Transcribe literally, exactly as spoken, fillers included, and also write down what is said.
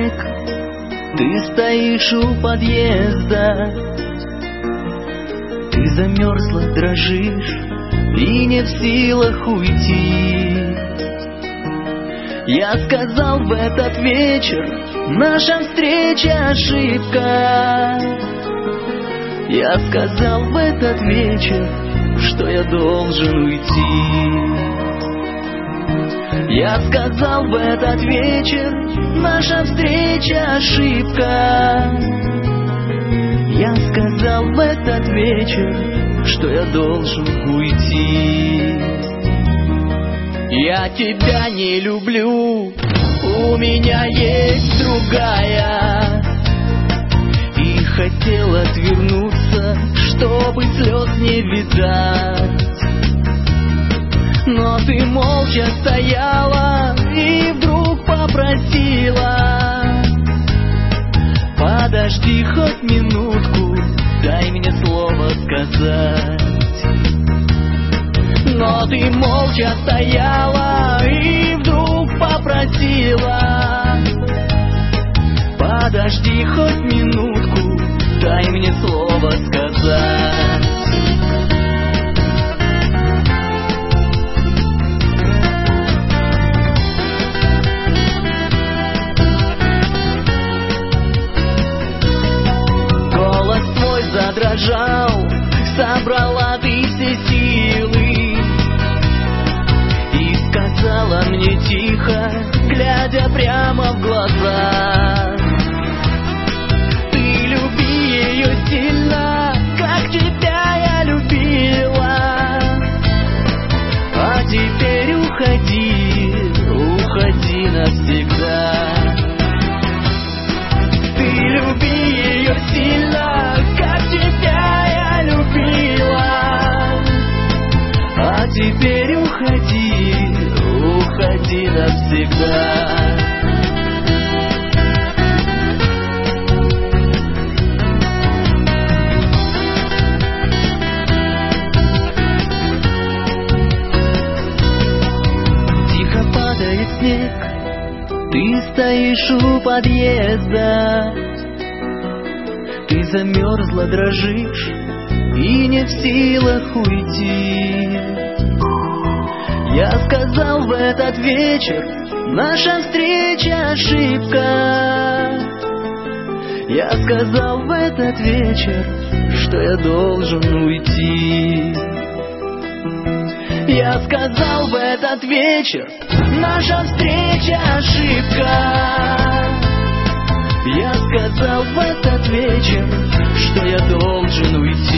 снег, ты стоишь у подъезда. Ты замерзла, дрожишь и не в силах уйти. Я сказал в этот вечер, наша встреча ошибка. Я сказал в этот вечер, что я должен уйти. Я сказал в этот вечер, наша встреча ошибка. Я сказал в этот вечер, что я должен уйти. Я тебя не люблю, у меня есть другая. И хотел отвернуться, чтобы слез не видать. Но ты молча стояла и вдруг попросила: подожди хоть минутку, дай мне слово сказать. Но ты молча стояла и вдруг попросила: подожди хоть минутку, дай мне слово сказать. Голос твой задрожал, собрала ты все силы и сказала мне тихо, глядя прямо в глаза: ты люби ее сильно, как тебя я любила. А теперь уходи, уходи навсегда. Ты люби ее сильно, как тебя я любила. А теперь уходи, уходи навсегда. Тихо падает снег, ты стоишь у подъезда. Ты замерзла, дрожишь и не в силах уйти. Я сказал в этот вечер, наша встреча ошибка. Я сказал в этот вечер, что я должен уйти. Я сказал в этот вечер, наша встреча ошибка. Я сказал в этот вечер, что я должен уйти.